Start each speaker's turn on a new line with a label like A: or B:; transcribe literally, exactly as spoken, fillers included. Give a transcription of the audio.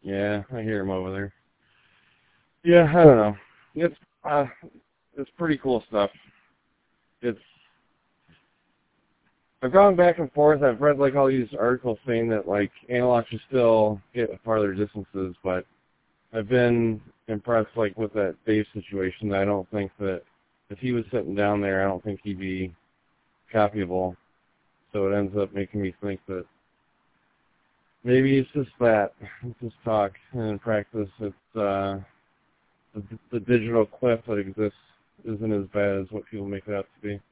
A: Yeah, I hear him over there. Yeah, I don't know. It's uh, it's pretty cool stuff. It's I've gone back and forth. I've read like all these articles saying that like analog should still get farther distances, but I've been impressed like with that Dave situation. I don't think that if he was sitting down there, I don't think he'd be copyable. So it ends up making me think that maybe it's just that. It's just talk. And in practice, it's uh, the, the digital clip that exists isn't as bad as what people make it out to be.